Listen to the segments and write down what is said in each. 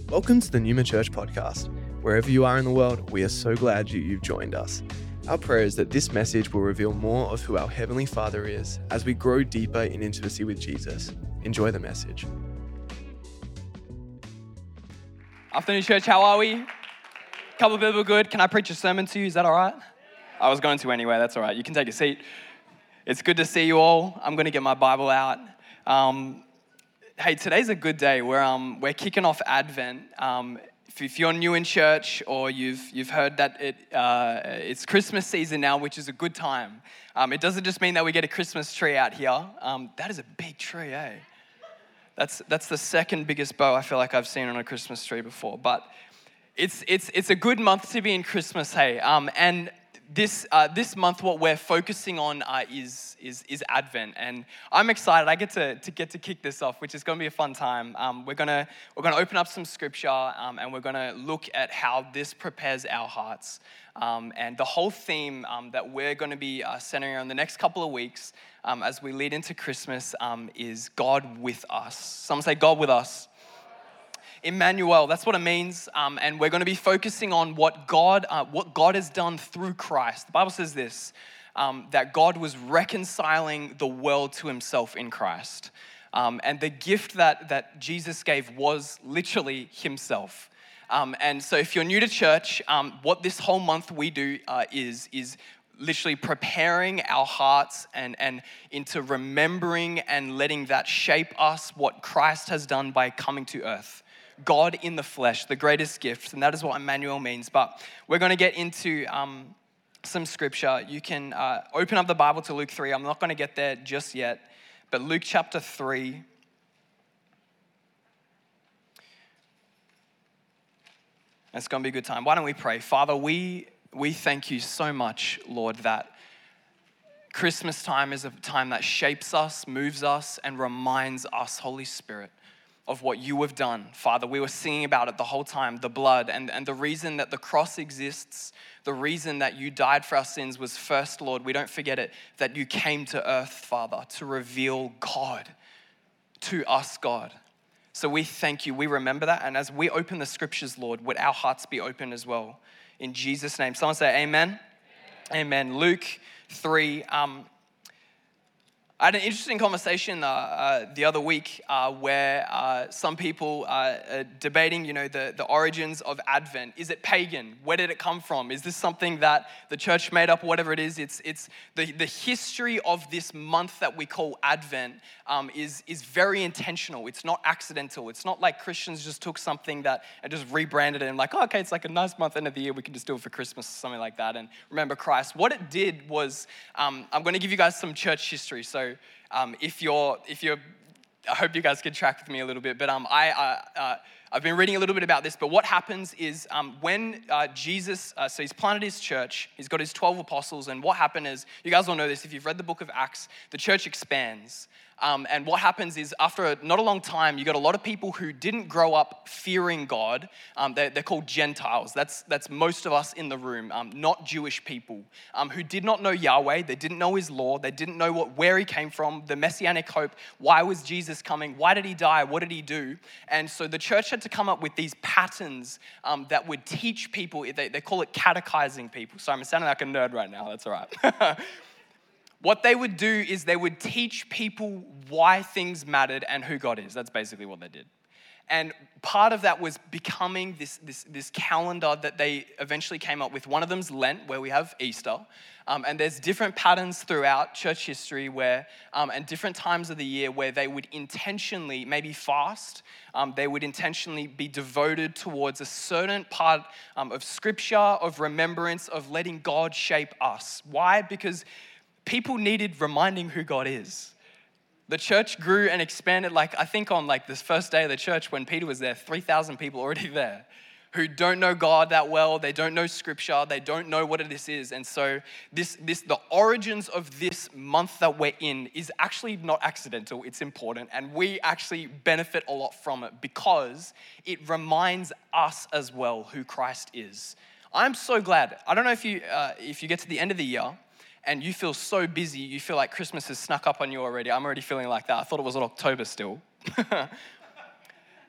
Welcome to the Newman Church podcast. Wherever you are in the world, we are so glad you've joined us. Our prayer is that this message will reveal more of who our Heavenly Father is as we grow deeper in intimacy with Jesus. Enjoy the message. Afternoon, church. How are we? Couple of people good. Can I preach a sermon to you? Is that all right? I was going to anyway. That's all right. You can take a seat. It's good to see you all. I'm going to get my Bible out. Hey, today's a good day. We're kicking off Advent. If you're new in church or you've heard that it's Christmas season now, which is a good time. It doesn't just mean that we get a Christmas tree out here. That is a big tree, eh? That's the second biggest bow I feel like I've seen on a Christmas tree before. But it's a good month to be in Christmas, hey. And this month, what we're focusing on is Advent, and I'm excited. I get to kick this off, which is going to be a fun time. We're gonna open up some scripture, and we're gonna look at how this prepares our hearts. And the whole theme that we're going to be centering on the next couple of weeks, as we lead into Christmas, is God with us. Someone say, God with us. Emmanuel, that's what it means, and we're going to be focusing on what God has done through Christ. The Bible says this, that God was reconciling the world to himself in Christ, and the gift that Jesus gave was literally himself. And so if you're new to church, what this whole month we do is literally preparing our hearts and into remembering and letting that shape us, what Christ has done by coming to earth. God in the flesh, the greatest gift, and that is what Emmanuel means. But we're going to get into some scripture. You can open up the Bible to Luke 3. I'm not going to get there just yet, but Luke chapter 3. It's going to be a good time. Why don't we pray? Father, we thank you so much, Lord, that Christmas time is a time that shapes us, moves us, and reminds us, Holy Spirit, of what you have done. Father, we were singing about it the whole time, the blood, and the reason that the cross exists, the reason that you died for our sins was first, Lord, we don't forget it, that you came to earth, Father, to reveal God to us, God. So we thank you, we remember that, and as we open the scriptures, Lord, would our hearts be open as well. In Jesus' name. Someone say amen. Amen. Luke 3. I had an interesting conversation the other week where some people are debating, the origins of Advent. Is it pagan? Where did it come from? Is this something that the church made up, or whatever it is? It's the history of this month that we call Advent is very intentional. It's not accidental. It's not like Christians just took something that and just rebranded it and like, oh, okay, it's like a nice month end of the year. We can just do it for Christmas or something like that and remember Christ. What it did was, I'm going to give you guys some church history. So if you're, I hope you guys can track with me a little bit, but I've been reading a little bit about this, but what happens is when Jesus, so he's planted his church, he's got his 12 apostles, and what happened is, you guys all know this, if you've read the book of Acts, the church expands. And what happens is after not a long time, you got a lot of people who didn't grow up fearing God. They're called Gentiles. That's most of us in the room, not Jewish people, who did not know Yahweh. They didn't know his law. They didn't know where he came from, the messianic hope. Why was Jesus coming? Why did he die? What did he do? And so the church had to come up with these patterns that would teach people. They call it catechizing people. Sorry, I'm sounding like a nerd right now. That's all right. What they would do is they would teach people why things mattered and who God is. That's basically what they did. And part of that was becoming this calendar that they eventually came up with. One of them's Lent, where we have Easter. And there's different patterns throughout church history where, and different times of the year where they would intentionally, maybe fast, they would intentionally be devoted towards a certain part of scripture, of remembrance, of letting God shape us. Why? Because people needed reminding who God is. The church grew and expanded. I think on this first day of the church when Peter was there, 3,000 people already there who don't know God that well. They don't know scripture. They don't know what this is. And so the origins of this month that we're in is actually not accidental. It's important. And we actually benefit a lot from it because it reminds us as well who Christ is. I'm so glad. I don't know if you get to the end of the year and you feel so busy, you feel like Christmas has snuck up on you already. I'm already feeling like that. I thought it was October still.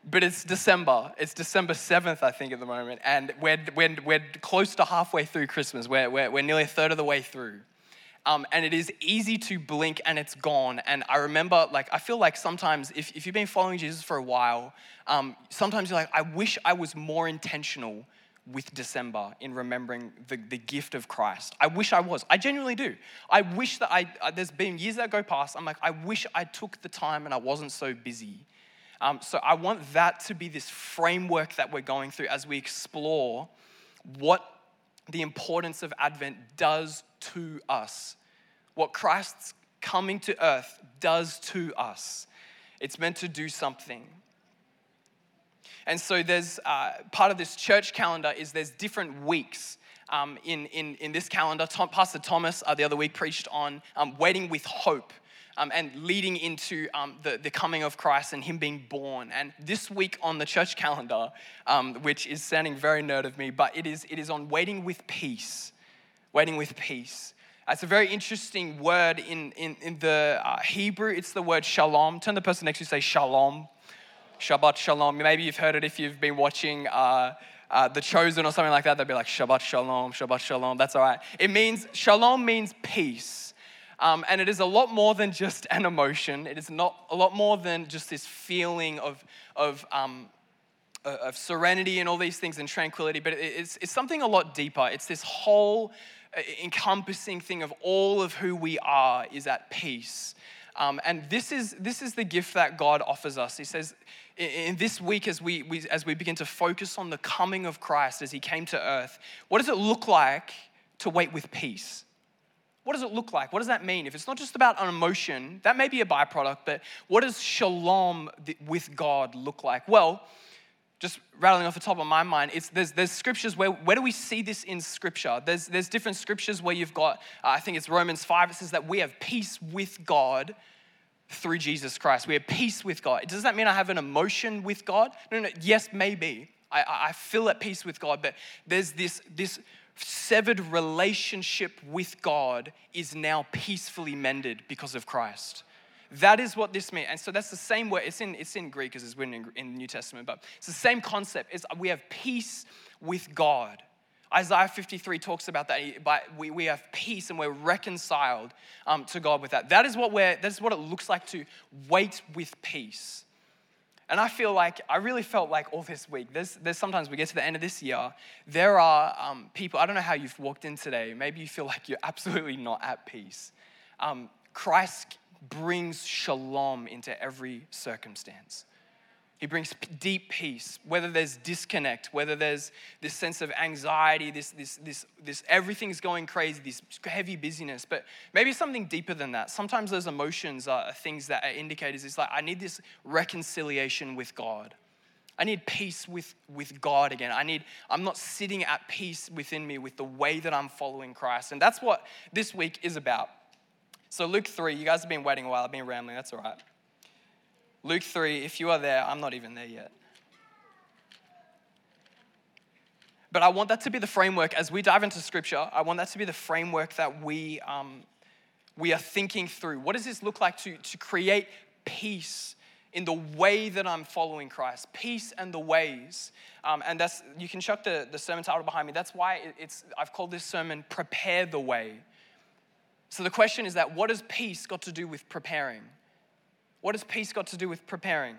But it's December. It's December 7th, I think, at the moment. And we're close to halfway through Christmas. We're nearly a third of the way through. And it is easy to blink and it's gone. And I remember, I feel like sometimes if you've been following Jesus for a while, sometimes you're like, I wish I was more intentional with December in remembering the gift of Christ. I wish I was. I genuinely do. I wish that there's been years that go past. I'm like, I wish I took the time and I wasn't so busy. So I want that to be this framework that we're going through as we explore what the importance of Advent does to us, what Christ's coming to earth does to us. It's meant to do something. And so there's part of this church calendar is there's different weeks in this calendar. Pastor Thomas the other week preached on waiting with hope. And leading into the coming of Christ and him being born. And this week on the church calendar, which is sounding very nerd of me, but it is on waiting with peace. Waiting with peace. It's a very interesting word in the Hebrew. It's the word shalom. Turn to the person next to you and say shalom. Shabbat shalom. Maybe you've heard it if you've been watching The Chosen or something like that. They'll be like Shabbat shalom, Shabbat shalom. That's all right. Shalom means peace. And it is a lot more than just an emotion. It is not a lot more than just this feeling of serenity and all these things and tranquility. But it's something a lot deeper. It's this whole encompassing thing of all of who we are is at peace. And this is the gift that God offers us. He says, in this week, as we begin to focus on the coming of Christ as he came to earth, what does it look like to wait with peace? What does it look like? What does that mean? If it's not just about an emotion, that may be a byproduct, but what does shalom with God look like? Well, just rattling off the top of my mind, there's scriptures where do we see this in scripture? There's different scriptures where you've got, I think it's Romans 5, it says that we have peace with God through Jesus Christ. We have peace with God. Does that mean I have an emotion with God? No, yes, maybe. I feel at peace with God, but there's this severed relationship with God is now peacefully mended because of Christ. That is what this means. And so that's the same word. It's in Greek because it's written in the New Testament, but it's the same concept. We have peace with God. Isaiah 53 talks about that. We have peace and we're reconciled to God with that. That is what it looks like to wait with peace. And I really felt like all this week, there's sometimes we get to the end of this year, there are people, I don't know how you've walked in today, maybe you feel like you're absolutely not at peace. Christ brings shalom into every circumstance. He brings deep peace, whether there's disconnect, whether there's this sense of anxiety, this everything's going crazy, this heavy busyness, but maybe something deeper than that. Sometimes those emotions are things that are indicators. It's like, I need this reconciliation with God. I need peace with God again. I'm not sitting at peace within me with the way that I'm following Christ. And that's what this week is about. So Luke 3, you guys have been waiting a while. I've been rambling, that's all right. Luke 3, if you are there, I'm not even there yet. But I want that to be the framework as we dive into scripture. I want that to be the framework that we are thinking through. What does this look like to create peace in the way that I'm following Christ? Peace and the ways. And that's, you can chuck the sermon title behind me. That's why I've called this sermon Prepare the Way. So the question is that what has peace got to do with preparing? What has peace got to do with preparing?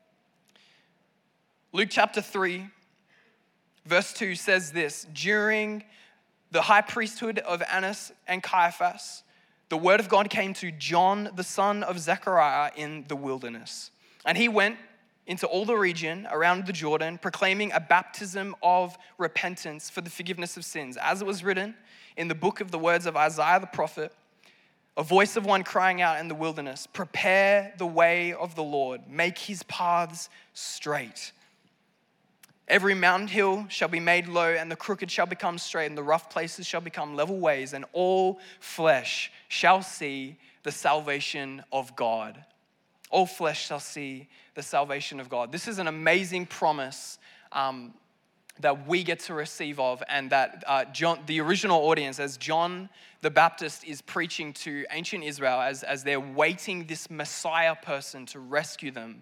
Luke chapter 3, verse 2 says this: during the high priesthood of Annas and Caiaphas, the word of God came to John, the son of Zechariah, in the wilderness. And he went into all the region around the Jordan, proclaiming a baptism of repentance for the forgiveness of sins. As it was written in the book of the words of Isaiah the prophet, a voice of one crying out in the wilderness, prepare the way of the Lord, make his paths straight. Every mountain hill shall be made low, and the crooked shall become straight, and the rough places shall become level ways, and all flesh shall see the salvation of God. All flesh shall see the salvation of God. This is an amazing promise that we get to receive of, and that John, the original audience, as John the Baptist is preaching to ancient Israel as they're waiting this Messiah person to rescue them.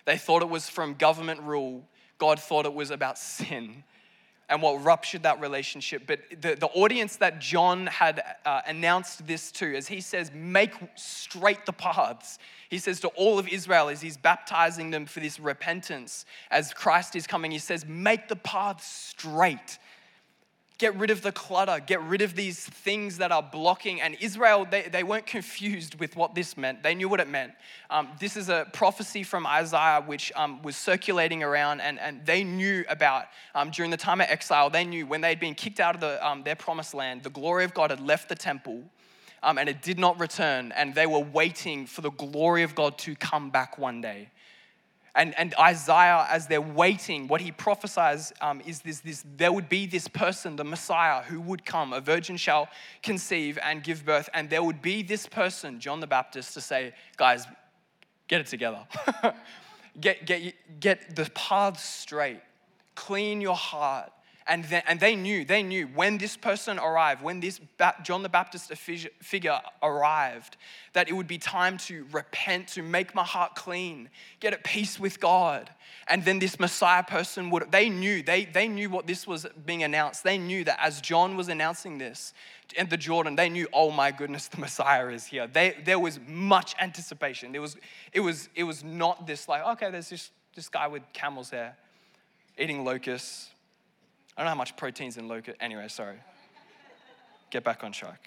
They thought it was from government rule. God thought it was about sin and what ruptured that relationship. But the audience that John had announced this to, as he says, make straight the paths. He says to all of Israel as he's baptizing them for this repentance, as Christ is coming, he says, make the paths straight. Get rid of the clutter. Get rid of these things that are blocking. And Israel, they weren't confused with what this meant. They knew what it meant. This is a prophecy from Isaiah which was circulating around, and they knew about, during the time of exile, they knew when they'd been kicked out of their promised land, the glory of God had left the temple, and it did not return, and they were waiting for the glory of God to come back one day. And Isaiah, as they're waiting, what he prophesies is this: there would be this person, the Messiah, who would come. A virgin shall conceive and give birth. And there would be this person, John the Baptist, to say, guys, get it together. get the paths straight. Clean your heart. And they knew when this person arrived, when this John the Baptist figure arrived, that it would be time to repent, to make my heart clean, get at peace with God. And then this Messiah person they knew what this was being announced. They knew that as John was announcing this in the Jordan, they knew, oh my goodness, the Messiah is here. There was much anticipation. It was not this like, okay, there's this guy with camel's hair eating locusts. I don't know how much protein's in locust. Anyway, sorry. Get back on track.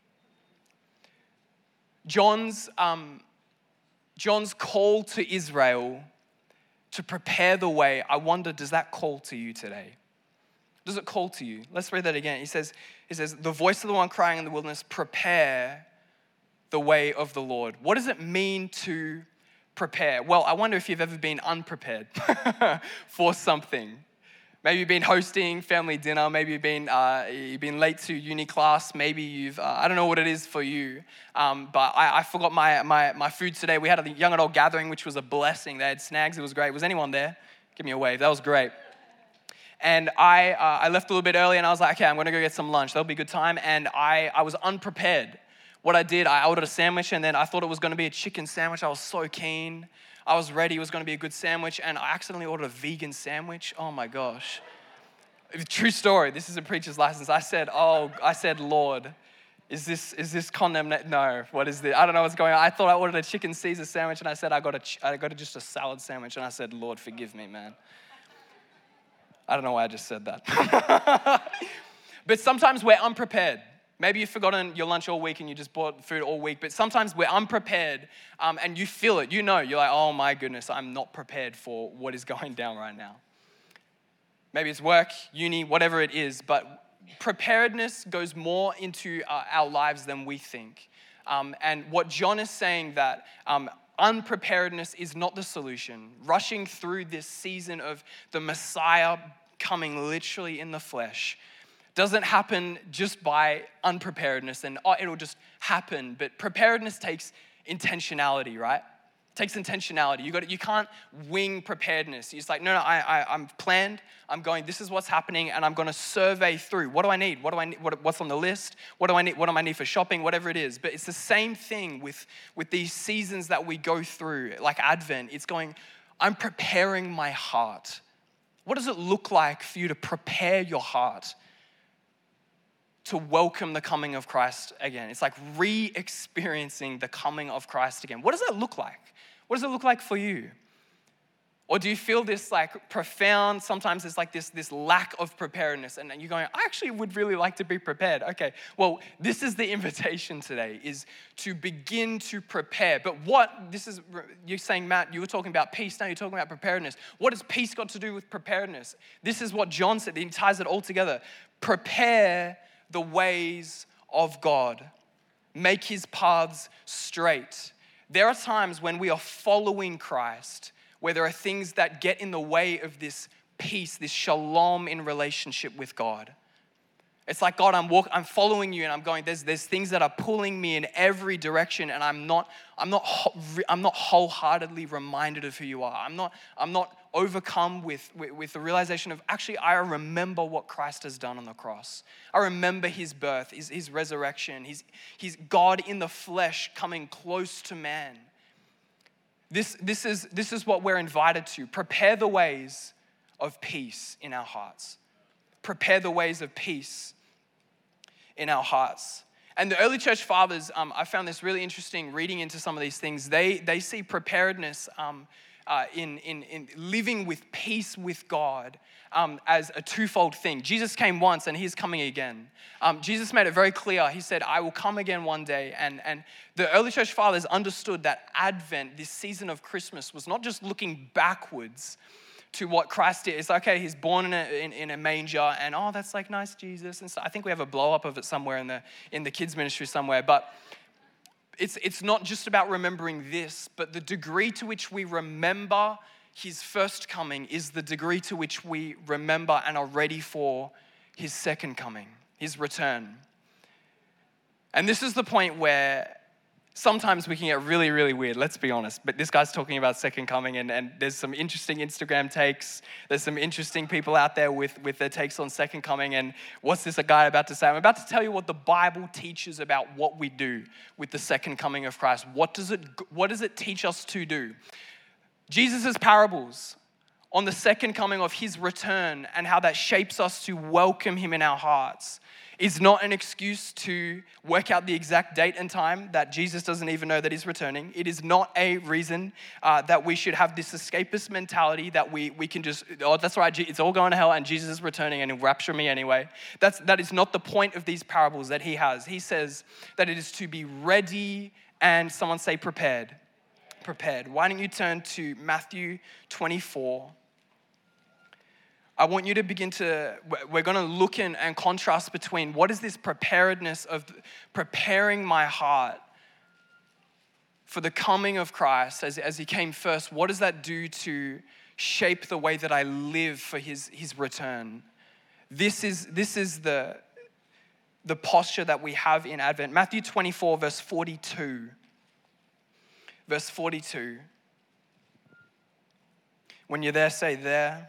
John's call to Israel to prepare the way, I wonder, does that call to you today? Does it call to you? Let's read that again. He says, the voice of the one crying in the wilderness, prepare the way of the Lord. What does it mean to prepare? Well, I wonder if you've ever been unprepared for something. Maybe you've been hosting family dinner. Maybe you've been late to uni class. Maybe you've, I don't know what it is for you. But I forgot my food today. We had a young adult gathering, which was a blessing. They had snags. It was great. Was anyone there? Give me a wave. That was great. And I left a little bit early and I was like, okay, I'm going to go get some lunch. That'll be a good time. And I was unprepared. What I did, I ordered a sandwich and then I thought it was going to be a chicken sandwich. I was so keen. I was ready, it was going to be a good sandwich, and I accidentally ordered a vegan sandwich. Oh my gosh. True story, this is a preacher's license. I said, Lord, is this condemnation? No, what is this? I don't know what's going on. I thought I ordered a chicken Caesar sandwich, and I said, I got just a salad sandwich, and I said, Lord, forgive me, man. I don't know why I just said that. But sometimes we're unprepared. Maybe you've forgotten your lunch all week and you just bought food all week, but sometimes we're unprepared and you feel it. You know, you're like, oh my goodness, I'm not prepared for what is going down right now. Maybe it's work, uni, whatever it is, but preparedness goes more into our lives than we think. And what John is saying that unpreparedness is not the solution. Rushing through this season of the Messiah coming literally in the flesh doesn't happen just by unpreparedness and it'll just happen. But preparedness takes intentionality, right? It takes intentionality. You can't wing preparedness. It's like, no, I'm planned. I'm going, this is what's happening, and I'm going to survey through. What do I need? What's on the list? What do I need? What do I need for shopping? Whatever it is. But it's the same thing with these seasons that we go through, like Advent. It's going, I'm preparing my heart. What does it look like for you to prepare your heart to welcome the coming of Christ again? It's like re-experiencing the coming of Christ again. What does that look like? What does it look like for you? Or do you feel this like profound, sometimes it's like this lack of preparedness and you're going, I actually would really like to be prepared. Okay, well, this is the invitation today, is to begin to prepare. But you're saying, Matt, you were talking about peace, now you're talking about preparedness. What has peace got to do with preparedness? This is what John said, he ties it all together. Prepare the ways of God. Make his paths straight. There are times when we are following Christ, where there are things that get in the way of this peace, this shalom in relationship with God. It's like, God, I'm following you and I'm going, there's things that are pulling me in every direction and I'm not wholeheartedly reminded of who you are. I'm not overcome with the realization of, actually, I remember what Christ has done on the cross. I remember his birth, his resurrection, his God in the flesh coming close to man. This is what we're invited to. Prepare the ways of peace in our hearts. Prepare the ways of peace in our hearts. And the early church fathers, I found this really interesting reading into some of these things. They see preparedness in living with peace with God as a twofold thing. Jesus came once and he's coming again. Jesus made it very clear. He said, I will come again one day. And the early church fathers understood that Advent, this season of Christmas, was not just looking backwards to what Christ did. It's like, okay, he's born in a manger, and oh, that's like nice, Jesus. And so I think we have a blow up of it somewhere in the kids ministry somewhere. But it's not just about remembering this, but the degree to which we remember his first coming is the degree to which we remember and are ready for his second coming, his return. And this is the point where sometimes we can get really, really weird, let's be honest. But this guy's talking about second coming, and there's some interesting Instagram takes. There's some interesting people out there with their takes on second coming. And what's this a guy about to say? I'm about to tell you what the Bible teaches about what we do with the second coming of Christ. What does it teach us to do? Jesus' parables on the second coming of his return and how that shapes us to welcome him in our hearts is not an excuse to work out the exact date and time that Jesus doesn't even know that he's returning. It is not a reason that we should have this escapist mentality that we can just, oh, that's right, it's all going to hell and Jesus is returning and he'll rapture me anyway. That is not the point of these parables that he has. He says that it is to be ready and someone say prepared. Prepared. Why don't you turn to Matthew 24. I want you to we're going to look in and contrast between what is this preparedness of preparing my heart for the coming of Christ as he came first. What does that do to shape the way that I live for his return? This is the posture that we have in Advent. Matthew 24, verse 42. Verse 42. When you're there, say there.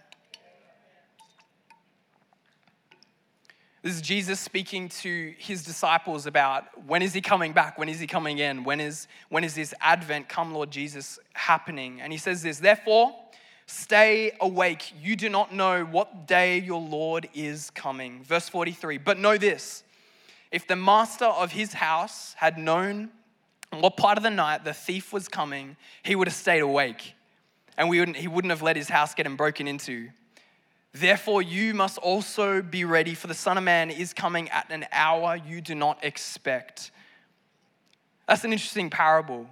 This is Jesus speaking to his disciples about when is he coming back? When is he coming in? When is this Advent, come Lord Jesus, happening? And he says this, therefore, stay awake. You do not know what day your Lord is coming. Verse 43, but know this, if the master of his house had known what part of the night the thief was coming, he would have stayed awake. And he wouldn't have let his house get broken into. Therefore, you must also be ready, for the Son of Man is coming at an hour you do not expect. That's an interesting parable.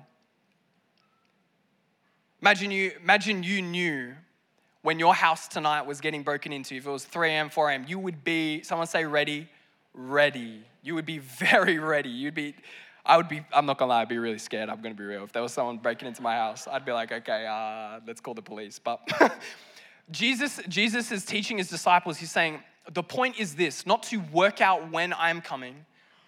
Imagine you knew when your house tonight was getting broken into. If it was 3 a.m., 4 a.m., you would be, someone say ready. You would be very ready. I'm not gonna lie, I'd be really scared. I'm gonna be real. If there was someone breaking into my house, I'd be like, okay, let's call the police. But Jesus is teaching his disciples. He's saying, the point is this, not to work out when I'm coming.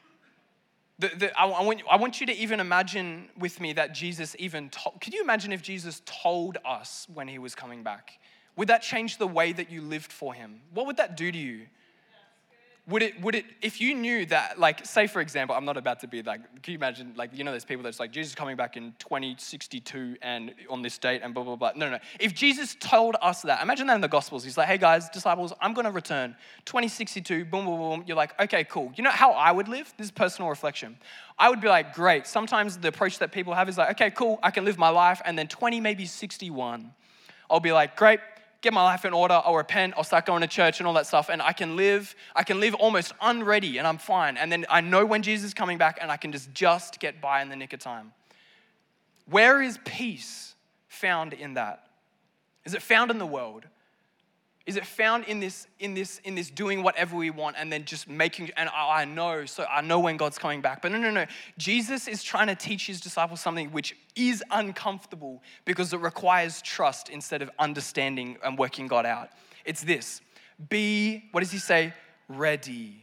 I want you to even imagine with me that Jesus even could you imagine if Jesus told us when he was coming back? Would that change the way that you lived for him? What would that do to you? Would it, if you knew that, like, say for example, I'm not about to be like, can you imagine, like, you know, there's people that's like, Jesus is coming back in 2062 and on this date and blah, blah, blah. No. If Jesus told us that, imagine that in the Gospels. He's like, hey guys, disciples, I'm going to return 2062, boom, boom, boom. You're like, okay, cool. You know how I would live? This is personal reflection. I would be like, great. Sometimes the approach that people have is like, okay, cool, I can live my life. And then 20, maybe 61, I'll be like, great. Get my life in order, I'll repent, I'll start going to church and all that stuff, and I can live almost unready and I'm fine. And then I know when Jesus is coming back and I can just get by in the nick of time. Where is peace found in that? Is it found in the world? Is it found in this doing whatever we want and then just making, and I know when God's coming back. But no. Jesus is trying to teach his disciples something which is uncomfortable because it requires trust instead of understanding and working God out. It's this, what does he say? Ready.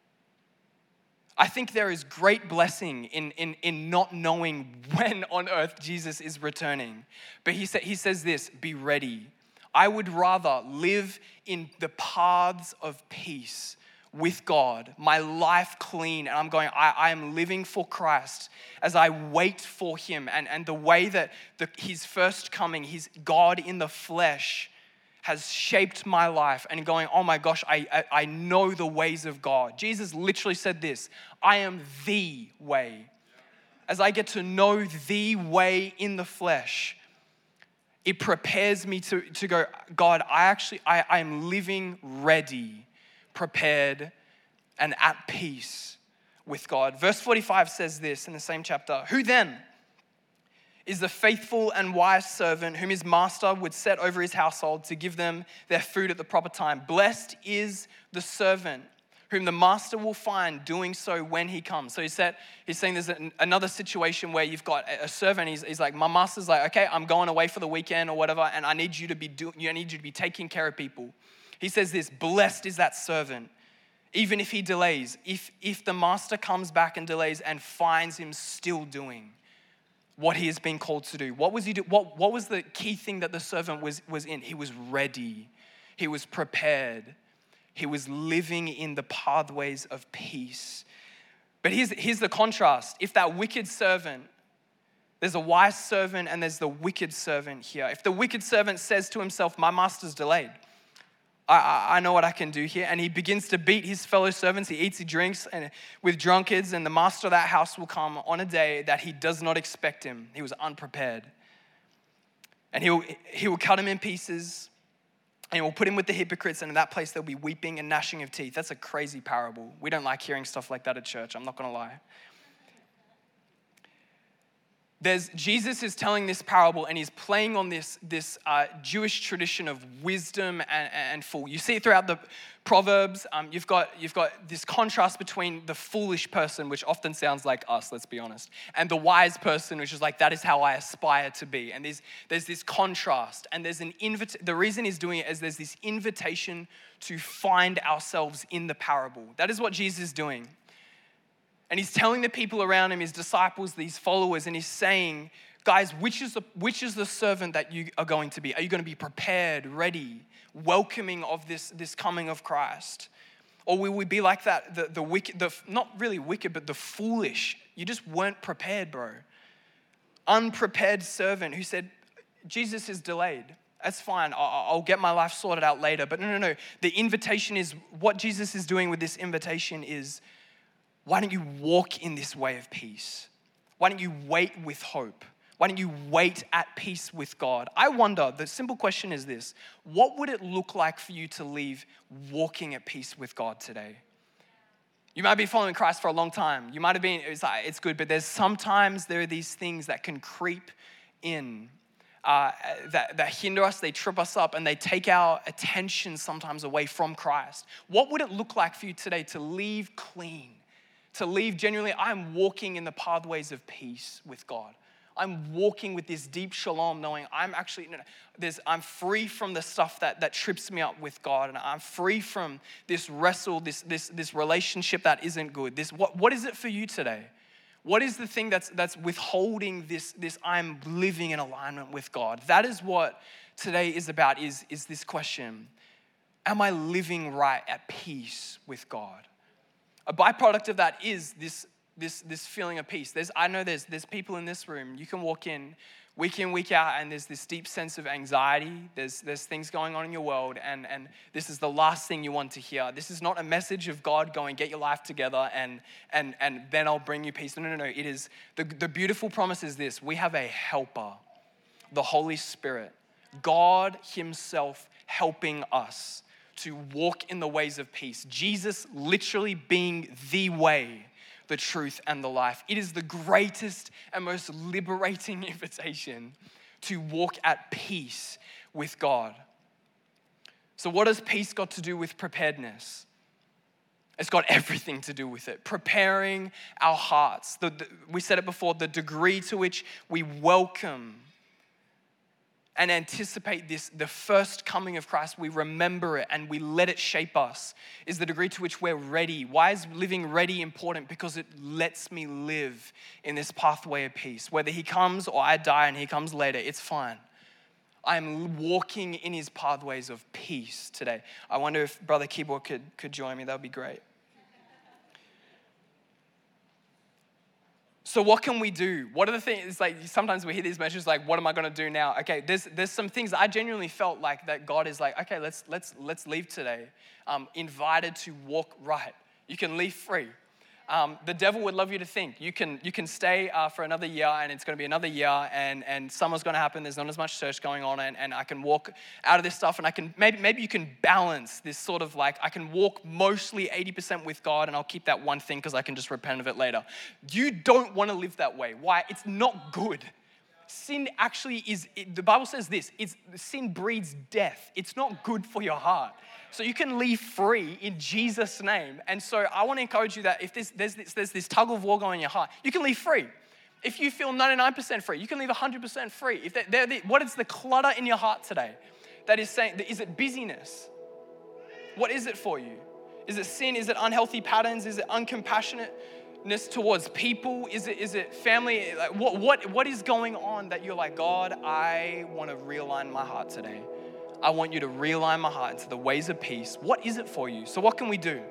I think there is great blessing in not knowing when on earth Jesus is returning. But he says this, be ready. I would rather live in the paths of peace with God, my life clean, and I'm going, I am living for Christ as I wait for him. And the way that his first coming, his God in the flesh, has shaped my life, and going, oh my gosh, I know the ways of God. Jesus literally said this, I am the way. As I get to know the way in the flesh, it prepares me to go, God, I am living ready, prepared, and at peace with God. Verse 45 says this in the same chapter, who then is the faithful and wise servant whom his master would set over his household to give them their food at the proper time? Blessed is the servant whom the master will find doing so when he comes. So he's saying there's another situation where you've got a servant. He's like, my master's like, okay, I'm going away for the weekend or whatever, and I need you to be taking care of people. He says this, blessed is that servant, even if he delays. If the master comes back and delays and finds him still doing what he has been called to do. What was he do? What was the key thing that the servant was in? He was ready. He was prepared. He was living in the pathways of peace. But here's the contrast. If that wicked servant, there's a wise servant and there's the wicked servant here. If the wicked servant says to himself, my master's delayed, I know what I can do here. And he begins to beat his fellow servants. He eats, he drinks and with drunkards, and the master of that house will come on a day that he does not expect him. He was unprepared. And he will cut him in pieces, and he will put him with the hypocrites, and in that place there'll be weeping and gnashing of teeth. That's a crazy parable. We don't like hearing stuff like that at church, I'm not gonna lie. Jesus is telling this parable, and he's playing on this Jewish tradition of wisdom and fool. You see it throughout the Proverbs. You've got this contrast between the foolish person, which often sounds like us, let's be honest, and the wise person, which is like, that is how I aspire to be. And there's this contrast, and there's the reason he's doing it is there's this invitation to find ourselves in the parable. That is what Jesus is doing. And he's telling the people around him, his disciples, these followers, and he's saying, guys, which is the servant that you are going to be? Are you going to be prepared, ready, welcoming of this coming of Christ? Or will we be like that, the wicked, not really wicked, but the foolish? You just weren't prepared, bro. Unprepared servant who said, Jesus is delayed. That's fine. I'll get my life sorted out later. But no. The invitation is, what Jesus is doing with this invitation is, why don't you walk in this way of peace? Why don't you wait with hope? Why don't you wait at peace with God? I wonder, the simple question is this, what would it look like for you to leave walking at peace with God today? You might be following Christ for a long time. You might have been, it's good, but sometimes there are these things that can creep in that hinder us, they trip us up, and they take our attention sometimes away from Christ. What would it look like for you today to leave clean? To leave genuinely, I'm walking in the pathways of peace with God. I'm walking with this deep shalom, knowing I'm free from the stuff that trips me up with God, and I'm free from this wrestle, this relationship that isn't good. What is it for you today? What is the thing that's withholding this I'm living in alignment with God? That is what today is about, is this question. Am I living right at peace with God? A byproduct of that is this feeling of peace. I know there's people in this room, you can walk in week out, and there's this deep sense of anxiety. There's things going on in your world, and this is the last thing you want to hear. This is not a message of God going, get your life together, and then I'll bring you peace. No. It is, the beautiful promise is this: we have a helper, the Holy Spirit, God himself helping us to walk in the ways of peace. Jesus literally being the way, the truth, and the life. It is the greatest and most liberating invitation to walk at peace with God. So what has peace got to do with preparedness? It's got everything to do with it. Preparing our hearts. We said it before, the degree to which we welcome and anticipate the first coming of Christ, we remember it and we let it shape us, is the degree to which we're ready. Why is living ready important? Because it lets me live in this pathway of peace. Whether he comes or I die and he comes later, it's fine. I'm walking in his pathways of peace today. I wonder if Brother Keyboard could join me. That would be great. So what can we do? What are the things, like sometimes we hear these messages like, what am I gonna do now? Okay, there's some things I genuinely felt like that God is like, okay, let's leave today. Invited to walk right. You can leave free. The devil would love you to think you can stay for another year, and it's going to be another year, and summer's going to happen. There's not as much church going on, and I can walk out of this stuff, and I can maybe you can balance this sort of like I can walk mostly 80% with God, and I'll keep that one thing because I can just repent of it later. You don't want to live that way. Why? It's not good. Sin actually the Bible says this: sin breeds death. It's not good for your heart. So you can leave free in Jesus' name. And so I want to encourage you that if there's this tug of war going in your heart, you can leave free. If you feel 99% free, you can leave 100% free. What is the clutter in your heart today that is saying, is it busyness? What is it for you? Is it sin? Is it unhealthy patterns? Is it uncompassionateness towards people? Is it family? Like what is going on that you're like, God, I want to realign my heart today. I want you to realign my heart into the ways of peace. What is it for you? So what can we do?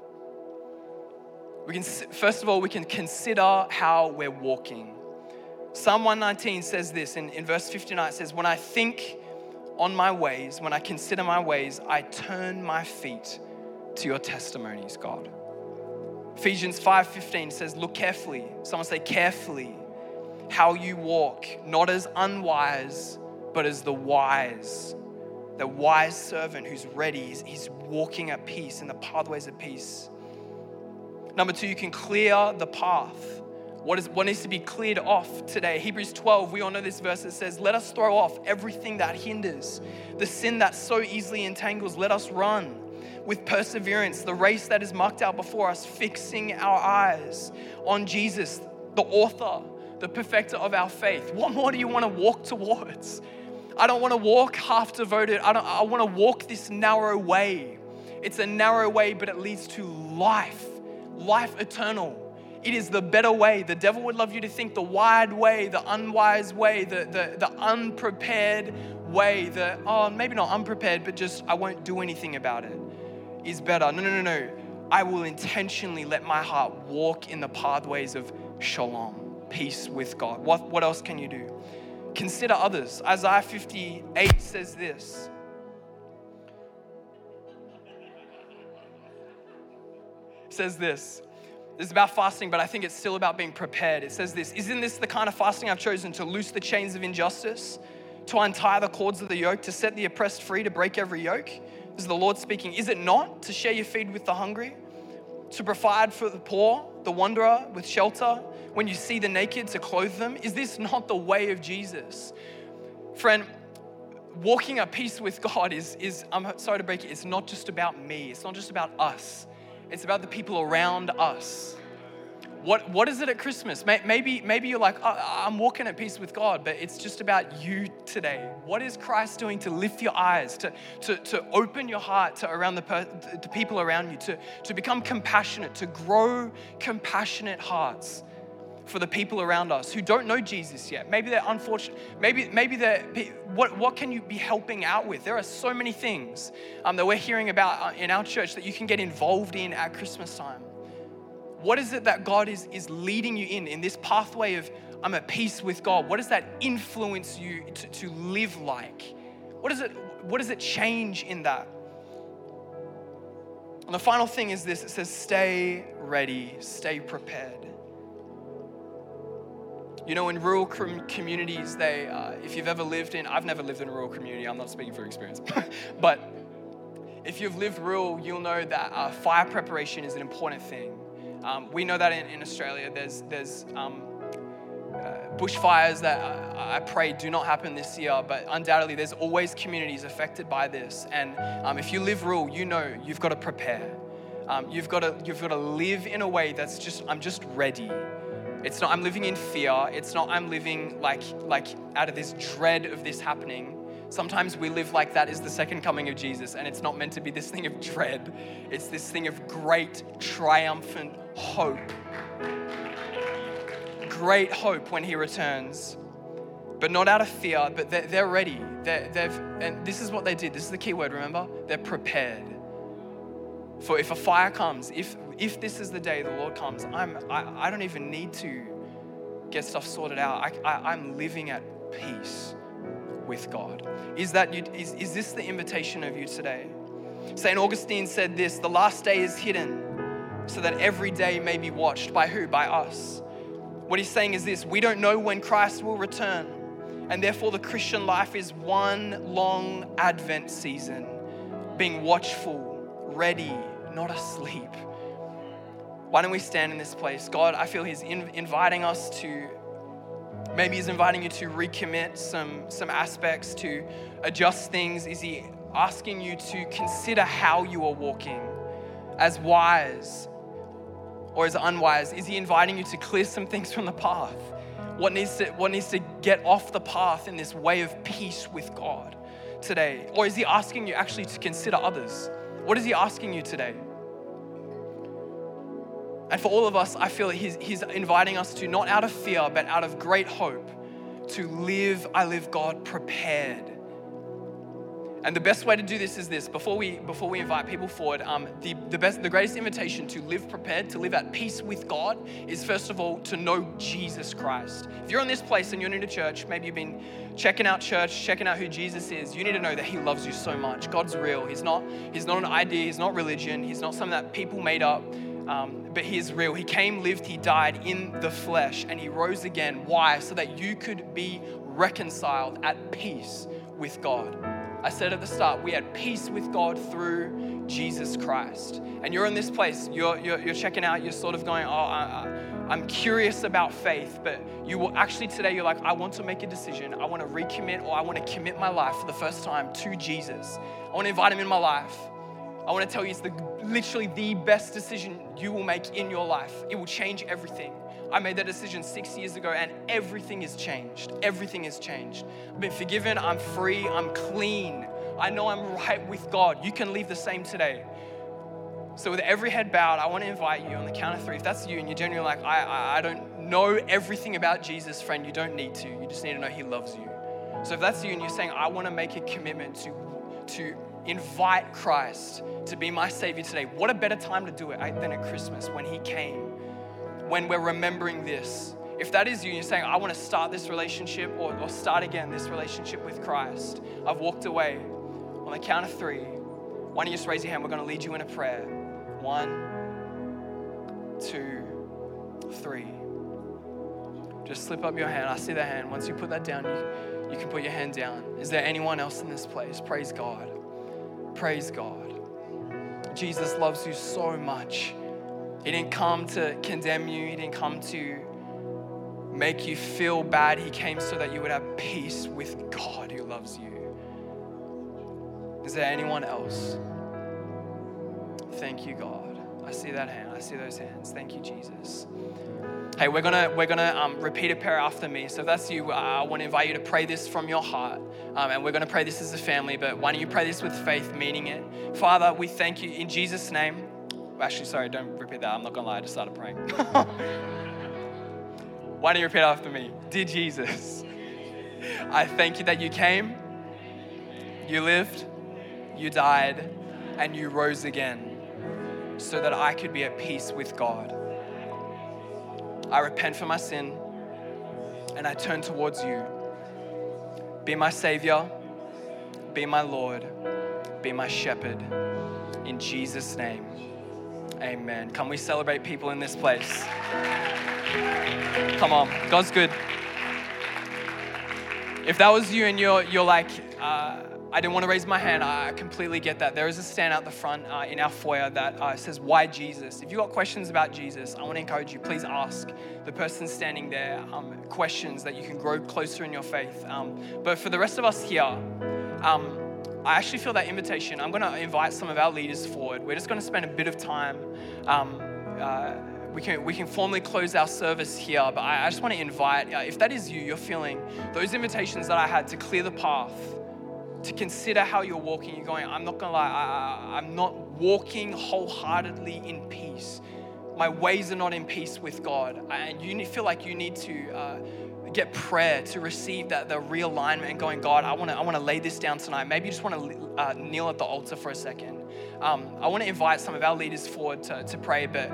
First of all, we can consider how we're walking. Psalm 119 says this, in verse 59, it says, when I think on my ways, when I consider my ways, I turn my feet to your testimonies, God. Ephesians 5:15 says, look carefully. Someone say carefully how you walk, not as unwise, but as the wise servant who's ready. He's walking at peace in the pathways of peace. Number 2, you can clear the path. What needs to be cleared off today? Hebrews 12, we all know this verse that says, let us throw off everything that hinders, the sin that so easily entangles. Let us run with perseverance the race that is marked out before us, fixing our eyes on Jesus, the author, the perfecter of our faith. What more do you want to walk towards? I don't want to walk half devoted. I want to walk this narrow way. It's a narrow way, but it leads to life eternal. It is the better way. The devil would love you to think the wide way, the unwise way, the unprepared way, maybe not unprepared, but just I won't do anything about it is better. No. I will intentionally let my heart walk in the pathways of shalom, peace with God. What else can you do? Consider others. Isaiah 58 says this. It says this. This is about fasting, but I think it's still about being prepared. It says this. Isn't this the kind of fasting I've chosen, to loose the chains of injustice, to untie the cords of the yoke, to set the oppressed free, to break every yoke? This is the Lord speaking. Is it not to share your feed with the hungry, to provide for the poor, the wanderer with shelter, when you see the naked to clothe them? Is this not the way of Jesus? Friend, walking at peace with God is I'm sorry to break it, it's not just about me. It's not just about us. It's about the people around us. What is it at Christmas? Maybe you're like, I'm walking at peace with God, but it's just about you today. What is Christ doing to lift your eyes, to open your heart to around the people around you, to become compassionate, to grow compassionate hearts for the people around us who don't know Jesus yet? Maybe they're unfortunate. Maybe they're, what can you be helping out with? There are so many things that we're hearing about in our church that you can get involved in at Christmas time. What is it that God is leading you in this pathway of I'm at peace with God? What does that influence you to live like? What does it change in that? And the final thing is this. It says, stay ready, stay prepared. You know, in rural communities, if you've ever lived in, I've never lived in a rural community, I'm not speaking from experience, but if you've lived rural, you'll know that fire preparation is an important thing. We know that in Australia, there's bushfires that I pray do not happen this year, but undoubtedly there's always communities affected by this. And if you live rural, you know you've got to prepare. You've got to live in a way that's just, I'm just ready. It's not I'm living in fear. It's not I'm living like out of this dread of this happening. Sometimes we live like that is the second coming of Jesus, and it's not meant to be this thing of dread. It's this thing of great, triumphant hope. Great hope when he returns. but not out of fear, but they're ready. And this is what they did. This is the key word, remember? They're prepared. For if a fire comes, if this is the day the Lord comes, I don't even need to get stuff sorted out. I'm living at peace with God. Is this the invitation of you today? St. Augustine said this, the last day is hidden so that every day may be watched. By who? By us. What he's saying is this, we don't know when Christ will return, and therefore the Christian life is one long Advent season, being watchful, ready, not asleep. Why don't we stand in this place? God, I feel he's inviting us to, maybe he's inviting you to recommit some aspects, to adjust things. Is he asking you to consider how you are walking, as wise or as unwise? Is he inviting you to clear some things from the path? What needs to get off the path in this way of peace with God today? Or is he asking you actually to consider others? What is he asking you today? And for all of us, I feel he's inviting us to, not out of fear, but out of great hope, to live, I live God prepared. And the best way to do this is this. Before we invite people forward, the greatest invitation to live prepared, to live at peace with God, is first of all to know Jesus Christ. If you're in this place and you're new to church, maybe you've been checking out church, checking out who Jesus is, you need to know that he loves you so much. God's real. He's not an idea. He's not religion. He's not something that people made up. But he is real. He came, lived, he died in the flesh, and he rose again. Why? So that you could be reconciled at peace with God. I said at the start, we had peace with God through Jesus Christ. And you're in this place, you're checking out, you're sort of going, I'm curious about faith, but you will actually today, you're like, I want to make a decision. I want to recommit, or I want to commit my life for the first time to Jesus. I want to invite him in my life. I want to tell you it's literally the best decision you will make in your life. It will change everything. I made that decision 6 years ago and everything has changed. Everything has changed. I've been forgiven, I'm free, I'm clean. I know I'm right with God. You can leave the same today. So with every head bowed, I want to invite you on the count of 3. If that's you and you're genuinely like, I don't know everything about Jesus, friend, you don't need to. You just need to know he loves you. So if that's you and you're saying, I want to make a commitment to invite Christ to be my Savior today, what a better time to do it than at Christmas when he came, when we're remembering this. If that is you and you're saying, I want to start this relationship or start again this relationship with Christ, I've walked away. On the count of 3, why don't you just raise your hand? We're going to lead you in a prayer. 1, 2, 3. Just slip up your hand. I see that hand. Once you put that down, you can put your hand down. Is there anyone else in this place? Praise God. Praise God. Jesus loves you so much. He didn't come to condemn you. He didn't come to make you feel bad. He came so that you would have peace with God who loves you. Is there anyone else? Thank you, God. I see that hand. I see those hands. Thank you, Jesus. Hey, we're gonna repeat a prayer after me. So if that's you, I want to invite you to pray this from your heart. And we're gonna pray this as a family, but why don't you pray this with faith, meaning it. Father, we thank you in Jesus' name. Actually, sorry, don't repeat that. I'm not gonna lie, I just started praying. Why don't you repeat after me? Dear Jesus, I thank you that you came, you lived, you died, and you rose again so that I could be at peace with God. I repent for my sin and I turn towards you. Be my Savior, be my Lord, be my shepherd. In Jesus' name, amen. Can we celebrate people in this place? Come on, God's good. If that was you and you're like, I didn't want to raise my hand, I completely get that. There is a stand out the front in our foyer that says, why Jesus? If you've got questions about Jesus, I want to encourage you, please ask the person standing there questions that you can grow closer in your faith. But for the rest of us here, I actually feel that invitation. I'm going to invite some of our leaders forward. We're just going to spend a bit of time. We can formally close our service here, but I just want to invite, if that is you, you're feeling those invitations that I had to clear the path, to consider how you're walking. You're going, I'm not gonna lie, I'm not walking wholeheartedly in peace. My ways are not in peace with God. And you feel like you need to get prayer, to receive the realignment and going, God, I want to lay this down tonight. Maybe you just want to kneel at the altar for a second. I want to invite some of our leaders forward to pray, but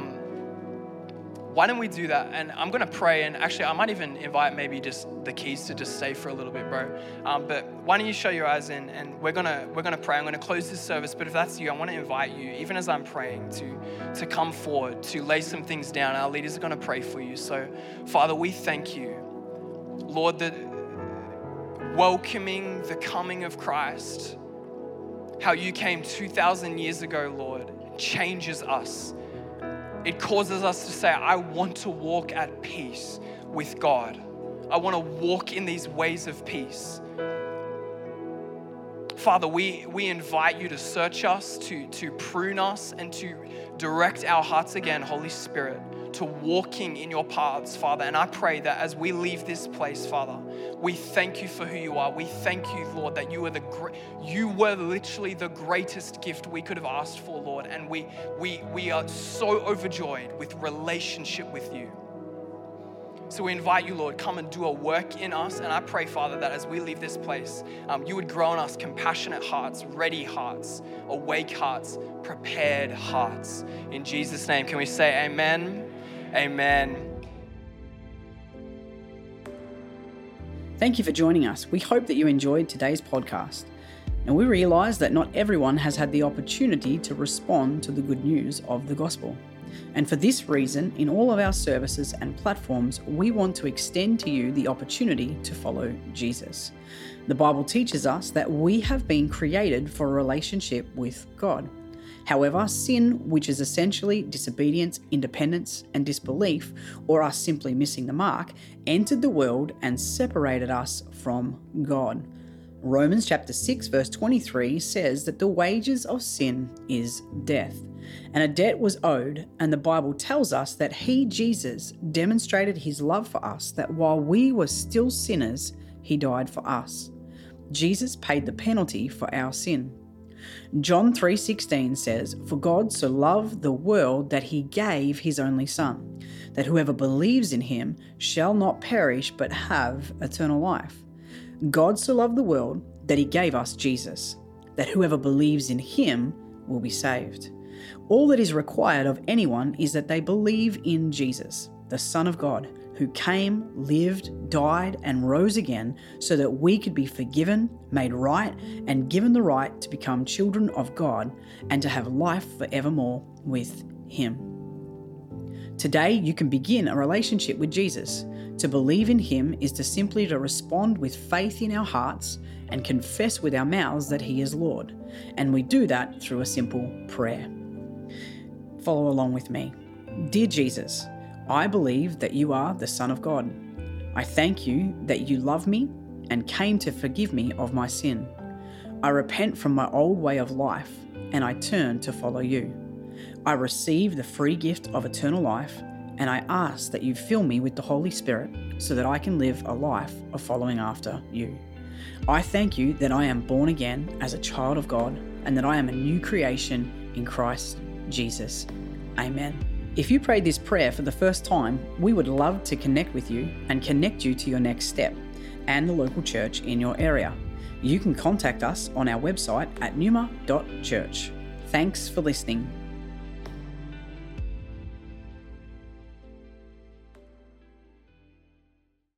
why don't we do that? And I'm going to pray, and actually I might even invite maybe just the keys to just stay for a little bit, bro. But why don't you show your eyes in, and we're gonna pray. I'm going to close this service, but if that's you, I want to invite you, even as I'm praying, to come forward, to lay some things down. Our leaders are going to pray for you. So, Father, we thank you, Lord, that welcoming the coming of Christ, how you came 2,000 years ago, Lord, changes us. It causes us to say, I want to walk at peace with God. I want to walk in these ways of peace. Father, we invite you to search us, to prune us, and to direct our hearts again, Holy Spirit, to walking in your paths, Father. And I pray that as we leave this place, Father, we thank you for who you are. We thank you, Lord, that you were literally the greatest gift we could have asked for, Lord. And we are so overjoyed with relationship with you. So we invite you, Lord, come and do a work in us. And I pray, Father, that as we leave this place, you would grow in us compassionate hearts, ready hearts, awake hearts, prepared hearts. In Jesus' name, can we say amen? Amen. Thank you for joining us. We hope that you enjoyed today's podcast. And we realize that not everyone has had the opportunity to respond to the good news of the gospel. And for this reason, in all of our services and platforms, we want to extend to you the opportunity to follow Jesus. The Bible teaches us that we have been created for a relationship with God. However, sin, which is essentially disobedience, independence, and disbelief, or us simply missing the mark, entered the world and separated us from God. Romans chapter 6 verse 23 says that the wages of sin is death. And a debt was owed, and the Bible tells us that he, Jesus, demonstrated his love for us, that while we were still sinners, he died for us. Jesus paid the penalty for our sin. John 3:16 says, "For God so loved the world that he gave his only Son, that whoever believes in him shall not perish but have eternal life." God so loved the world that he gave us Jesus, that whoever believes in him will be saved. All that is required of anyone is that they believe in Jesus, the Son of God, who came, lived, died, and rose again so that we could be forgiven, made right, and given the right to become children of God and to have life forevermore with him. Today, you can begin a relationship with Jesus. To believe in him is to simply respond with faith in our hearts and confess with our mouths that he is Lord. And we do that through a simple prayer. Follow along with me. Dear Jesus, I believe that you are the Son of God. I thank you that you love me and came to forgive me of my sin. I repent from my old way of life and I turn to follow you. I receive the free gift of eternal life, and I ask that you fill me with the Holy Spirit so that I can live a life of following after you. I thank you that I am born again as a child of God and that I am a new creation in Christ Jesus. Amen. If you prayed this prayer for the first time, we would love to connect with you and connect you to your next step and the local church in your area. You can contact us on our website at numa.church. Thanks for listening.